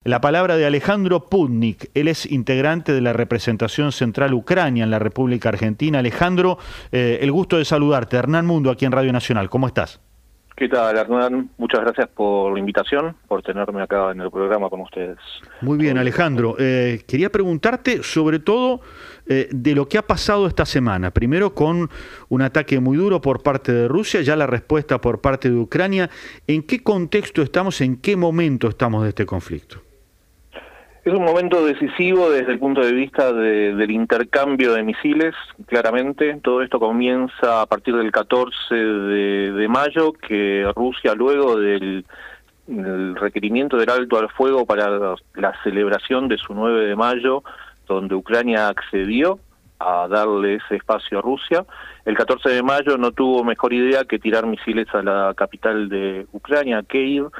la palabra de Alejandro Putnik. Él es integrante de la representación central Ucrania en la República Argentina. Alejandro, el gusto de saludarte. Hernán Mundo, aquí en Radio Nacional. ¿Cómo estás? ¿Qué tal, Hernán? Muchas gracias por la invitación, por tenerme acá en el programa con ustedes. Muy bien, Alejandro. Quería preguntarte sobre todo de lo que ha pasado esta semana. Primero con un ataque muy duro por parte de Rusia, ya la respuesta por parte de Ucrania. ¿En qué contexto estamos, en qué momento estamos de este conflicto? Es un momento decisivo desde el punto de vista del intercambio de misiles, claramente. Todo esto comienza a partir del 14 de mayo, que Rusia, luego del requerimiento del alto al fuego para la celebración de su 9 de mayo, donde Ucrania accedió a darle ese espacio a Rusia, el 14 de mayo no tuvo mejor idea que tirar misiles a la capital de Ucrania, Kiev,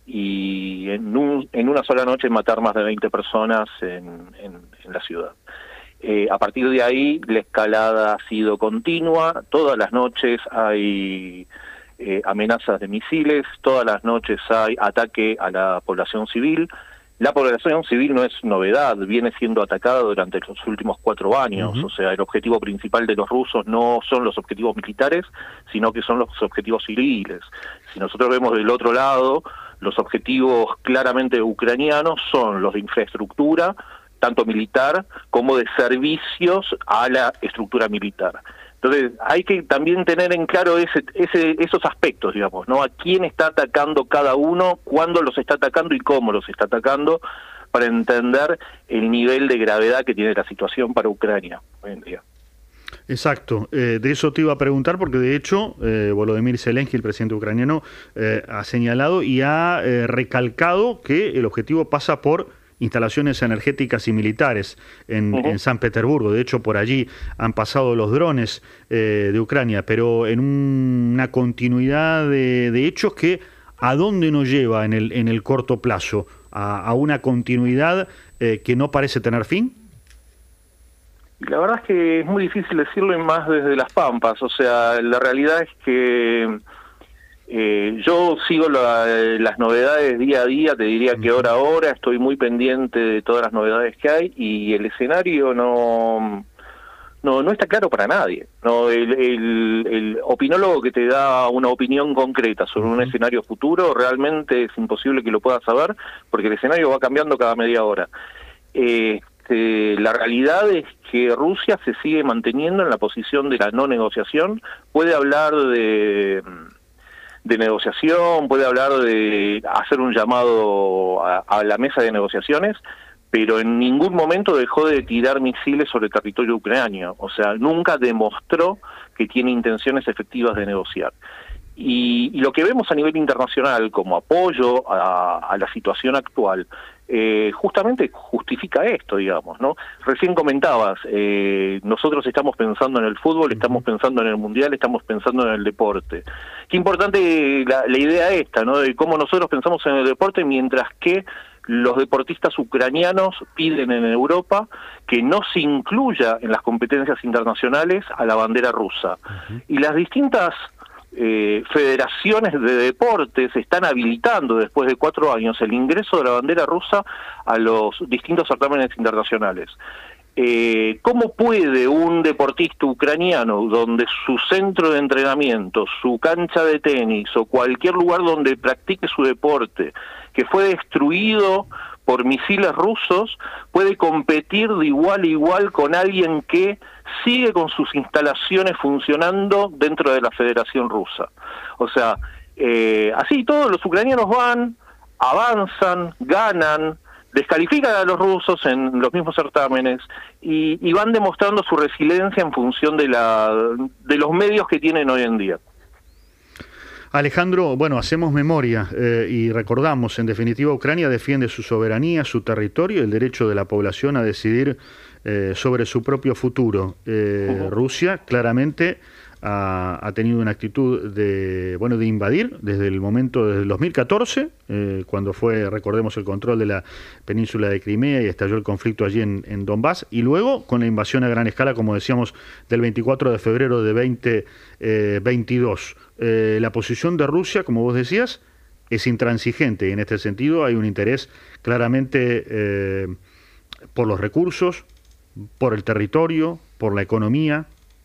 y en una sola noche matar más de 20 personas en la ciudad. A partir de ahí la escalada ha sido continua, todas las noches hay amenazas de misiles, todas las noches hay ataque a la población civil. La población civil no es novedad, viene siendo atacada durante los últimos 4 años, o sea, el objetivo principal de los rusos no son los objetivos militares, sino que son los objetivos civiles. Si nosotros vemos del otro lado, los objetivos claramente ucranianos son los de infraestructura, tanto militar como de servicios a la estructura militar. Entonces, hay que también tener en claro esos aspectos, digamos, ¿no? A quién está atacando cada uno, cuándo los está atacando y cómo los está atacando, para entender el nivel de gravedad que tiene la situación para Ucrania hoy en día. Exacto, de eso te iba a preguntar porque de hecho Volodymyr Zelensky, el presidente ucraniano, ha señalado y ha recalcado que el objetivo pasa por instalaciones energéticas y militares en San Petersburgo. De hecho, por allí han pasado los drones de Ucrania, pero en una continuidad de hechos que ¿a dónde nos lleva en el corto plazo? ¿A una continuidad que no parece tener fin? La verdad es que es muy difícil decirlo, y más desde las Pampas. O sea, la realidad es que yo sigo las novedades día a día, te diría que hora a hora, estoy muy pendiente de todas las novedades que hay, y el escenario no está claro para nadie. No, el opinólogo que te da una opinión concreta sobre un escenario futuro, realmente es imposible que lo pueda saber, porque el escenario va cambiando cada media hora. La realidad es que Rusia se sigue manteniendo en la posición de la no negociación. Puede hablar de negociación, puede hablar de hacer un llamado a la mesa de negociaciones, pero en ningún momento dejó de tirar misiles sobre territorio ucraniano. O sea, nunca demostró que tiene intenciones efectivas de negociar. Y lo que vemos a nivel internacional como apoyo a la situación actual, justamente justifica esto, digamos, ¿no? Recién comentabas, nosotros estamos pensando en el fútbol, estamos pensando en el mundial, estamos pensando en el deporte. Qué importante la idea esta, ¿no? De cómo nosotros pensamos en el deporte, mientras que los deportistas ucranianos piden en Europa que no se incluya en las competencias internacionales a la bandera rusa. Y las distintas federaciones de deportes están habilitando después de 4 años el ingreso de la bandera rusa a los distintos certámenes internacionales. ¿Cómo puede un deportista ucraniano, donde su centro de entrenamiento, su cancha de tenis o cualquier lugar donde practique su deporte, que fue destruido por misiles rusos, puede competir de igual a igual con alguien que sigue con sus instalaciones funcionando dentro de la Federación Rusa? O sea, así todos los ucranianos van, avanzan, ganan, descalifican a los rusos en los mismos certámenes y van demostrando su resiliencia en función de los medios que tienen hoy en día. Alejandro, bueno, hacemos memoria y recordamos, en definitiva, Ucrania defiende su soberanía, su territorio y el derecho de la población a decidir sobre su propio futuro. Rusia claramente ha tenido una actitud de invadir desde el 2014, cuando fue, recordemos, el control de la península de Crimea y estalló el conflicto allí en Donbass, y luego con la invasión a gran escala, como decíamos, del 24 de febrero de 2022. La posición de Rusia, como vos decías, es intransigente y en este sentido hay un interés claramente por los recursos, por el territorio, por la economía.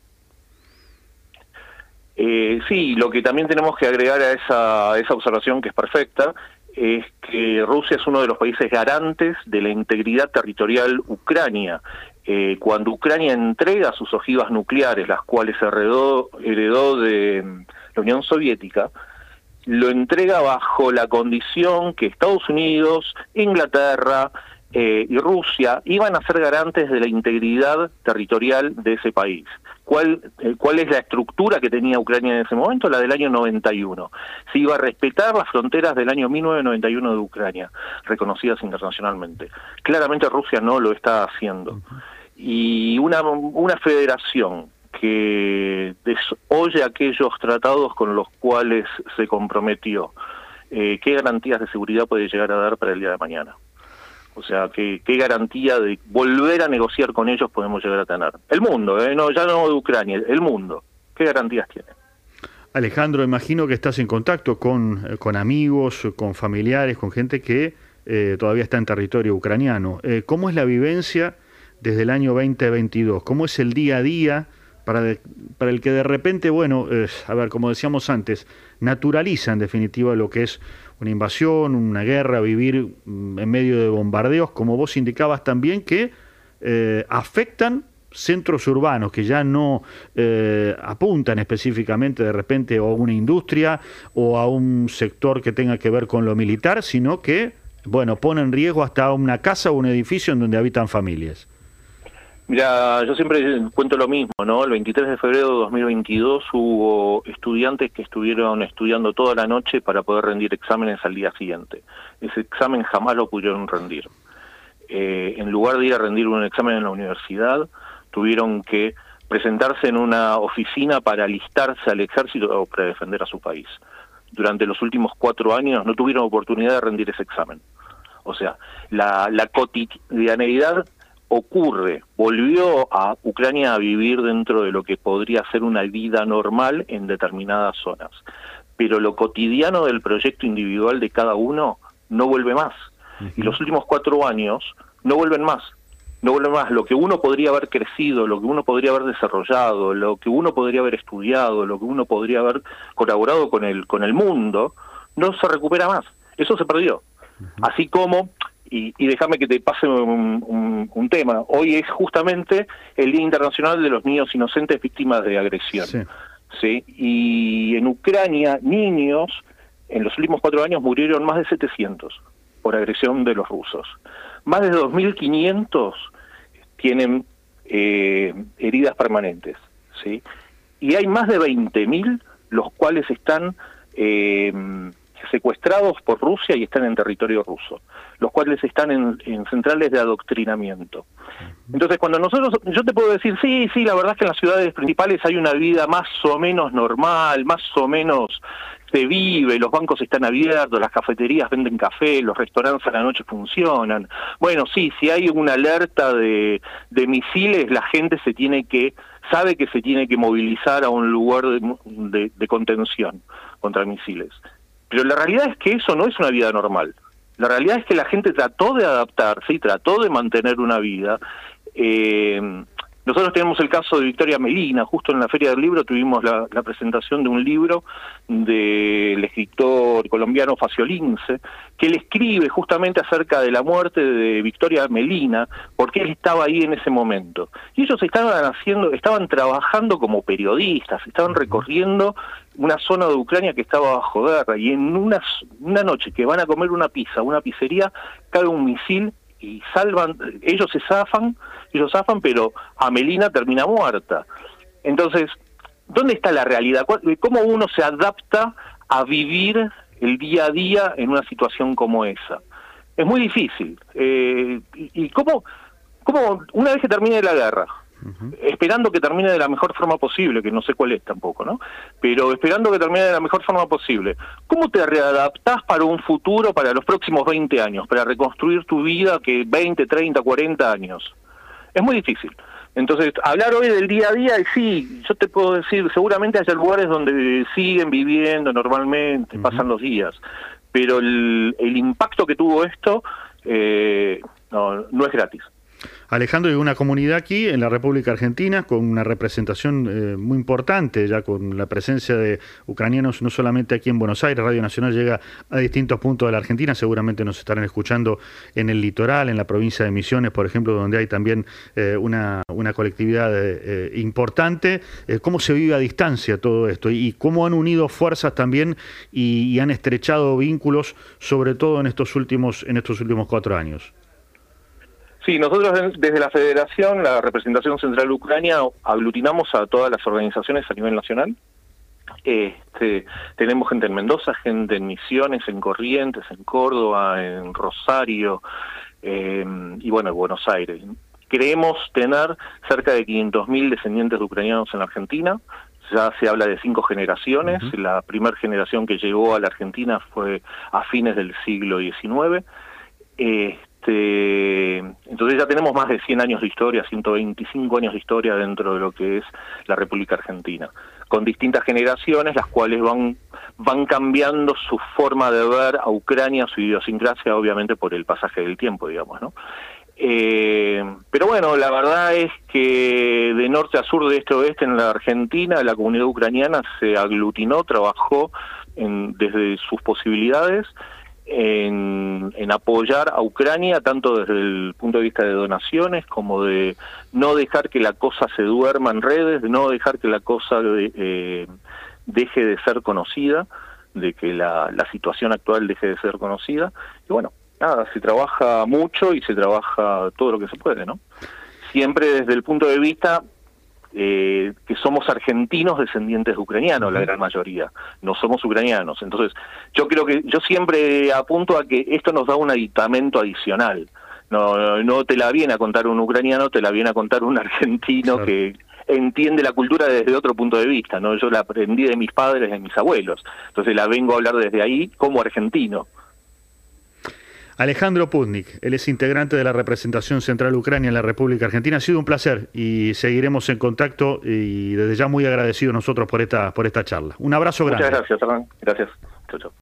Sí, lo que también tenemos que agregar a esa observación, que es perfecta, es que Rusia es uno de los países garantes de la integridad territorial Ucrania. Cuando Ucrania entrega sus ojivas nucleares, las cuales heredó de la Unión Soviética, lo entrega bajo la condición que Estados Unidos, Inglaterra y Rusia iban a ser garantes de la integridad territorial de ese país. ¿Cuál es la estructura que tenía Ucrania en ese momento? La del año 91. Se iba a respetar las fronteras del año 1991 de Ucrania, reconocidas internacionalmente. Claramente Rusia no lo está haciendo. Y una federación que desoye aquellos tratados con los cuales se comprometió, ¿qué garantías de seguridad puede llegar a dar para el día de mañana? O sea, ¿qué garantía de volver a negociar con ellos podemos llegar a tener? El mundo, no, ya no de Ucrania, el mundo. ¿Qué garantías tiene? Alejandro, imagino que estás en contacto con amigos, con familiares, con gente que todavía está en territorio ucraniano. ¿Cómo es la vivencia desde el año 2022? ¿Cómo es el día a día para el que de repente, bueno, a ver, como decíamos antes, naturaliza en definitiva lo que es una invasión, una guerra, vivir en medio de bombardeos, como vos indicabas también, que afectan centros urbanos, que ya no apuntan específicamente de repente a una industria o a un sector que tenga que ver con lo militar, sino que, bueno, pone en riesgo hasta una casa o un edificio en donde habitan familias. Mira, yo siempre cuento lo mismo, ¿no? El 23 de febrero de 2022 hubo estudiantes que estuvieron estudiando toda la noche para poder rendir exámenes al día siguiente. Ese examen jamás lo pudieron rendir. En lugar de ir a rendir un examen en la universidad, tuvieron que presentarse en una oficina para alistarse al ejército o para defender a su país. Durante los últimos 4 años no tuvieron oportunidad de rendir ese examen. O sea, la cotidianeidad volvió a Ucrania a vivir dentro de lo que podría ser una vida normal en determinadas zonas. Pero lo cotidiano del proyecto individual de cada uno no vuelve más. Y los últimos 4 años no vuelven más. No vuelve más. Lo que uno podría haber crecido, lo que uno podría haber desarrollado, lo que uno podría haber estudiado, lo que uno podría haber colaborado con el mundo, no se recupera más. Eso se perdió. Así como... Y déjame que te pase un tema. Hoy es justamente el Día Internacional de los Niños Inocentes Víctimas de Agresión. Sí. ¿Sí? Y en Ucrania, niños, en los últimos 4 años murieron más de 700 por agresión de los rusos. Más de 2.500 tienen heridas permanentes. ¿Sí? Y hay más de 20.000 los cuales están... secuestrados por Rusia y están en territorio ruso, los cuales están en centrales de adoctrinamiento. Entonces, cuando yo te puedo decir, sí, la verdad es que en las ciudades principales hay una vida más o menos normal, más o menos se vive, los bancos están abiertos, las cafeterías venden café, los restaurantes a la noche funcionan. Bueno, sí, si hay una alerta de misiles, la gente sabe que se tiene que movilizar a un lugar de contención contra misiles. Pero la realidad es que eso no es una vida normal. La realidad es que la gente trató de adaptarse y trató de mantener una vida. Nosotros tenemos el caso de Victoria Melina. Justo en la Feria del Libro tuvimos la presentación de un libro del escritor colombiano Faciolince, que él escribe justamente acerca de la muerte de Victoria Melina, porque él estaba ahí en ese momento. Y ellos estaban trabajando como periodistas, estaban recorriendo una zona de Ucrania que estaba bajo guerra, y en una noche que van a comer una pizzería, cae un misil y ellos zafan, pero Melina termina muerta. Entonces, ¿dónde está la realidad? ¿Cómo uno se adapta a vivir el día a día en una situación como esa? Es muy difícil. ¿Y cómo una vez que termine la guerra, esperando que termine de la mejor forma posible, que no sé cuál es tampoco, ¿no? Pero esperando que termine de la mejor forma posible, ¿cómo te readaptás para un futuro, para los próximos 20 años, para reconstruir tu vida que 20, 30, 40 años? Es muy difícil. Entonces, hablar hoy del día a día, y sí, yo te puedo decir, seguramente hay lugares donde siguen viviendo normalmente, pasan los días, pero el impacto que tuvo esto no es gratis. Alejandro, hay una comunidad aquí en la República Argentina con una representación muy importante, ya con la presencia de ucranianos no solamente aquí en Buenos Aires. Radio Nacional llega a distintos puntos de la Argentina, seguramente nos estarán escuchando en el litoral, en la provincia de Misiones, por ejemplo, donde hay también una colectividad importante. ¿Cómo se vive a distancia todo esto? Y cómo han unido fuerzas también y han estrechado vínculos, sobre todo en estos últimos 4 años. Sí, nosotros desde la Federación, la Representación Central de Ucrania, aglutinamos a todas las organizaciones a nivel nacional. Tenemos gente en Mendoza, gente en Misiones, en Corrientes, en Córdoba, en Rosario, y bueno, en Buenos Aires. Creemos tener cerca de 500.000 descendientes de ucranianos en la Argentina. Ya se habla de 5 generaciones. La primera generación que llegó a la Argentina fue a fines del siglo XIX. Entonces ya tenemos más de 100 años de historia, 125 años de historia dentro de lo que es la República Argentina, con distintas generaciones, las cuales van cambiando su forma de ver a Ucrania, su idiosincrasia, obviamente por el pasaje del tiempo, digamos, ¿no? Pero bueno, la verdad es que de norte a sur, de este a oeste en la Argentina, la comunidad ucraniana se aglutinó, trabajó desde sus posibilidades, en apoyar a Ucrania, tanto desde el punto de vista de donaciones como de no dejar que la cosa se duerma en redes, de no dejar que la cosa deje de ser conocida, de que la situación actual deje de ser conocida. Y bueno, nada, se trabaja mucho y se trabaja todo lo que se puede, ¿no? Siempre desde el punto de vista que somos argentinos descendientes de ucranianos, la gran mayoría, no somos ucranianos. Entonces, yo siempre apunto a que esto nos da un aditamento adicional. No te la viene a contar un ucraniano, te la viene a contar un argentino, claro, que entiende la cultura desde otro punto de vista, ¿no? Yo la aprendí de mis padres, de mis abuelos. Entonces la vengo a hablar desde ahí como argentino. Alejandro Putnik, él es integrante de la Representación Central Ucrania en la República Argentina. Ha sido un placer y seguiremos en contacto, y desde ya muy agradecidos nosotros por esta charla. Un abrazo grande. Muchas gracias, Hernán. Gracias. Chau, chau.